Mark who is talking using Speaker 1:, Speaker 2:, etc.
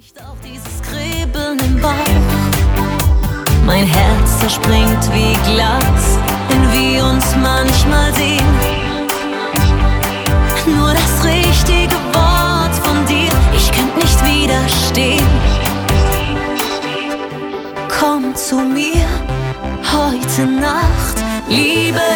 Speaker 1: Auch dieses Kribbeln im Bauch, mein Herz zerspringt wie Glas, wenn wir uns manchmal sehen. Nur das richtige Wort von dir, ich könnte nicht widerstehen. Komm zu mir heute Nacht, Liebe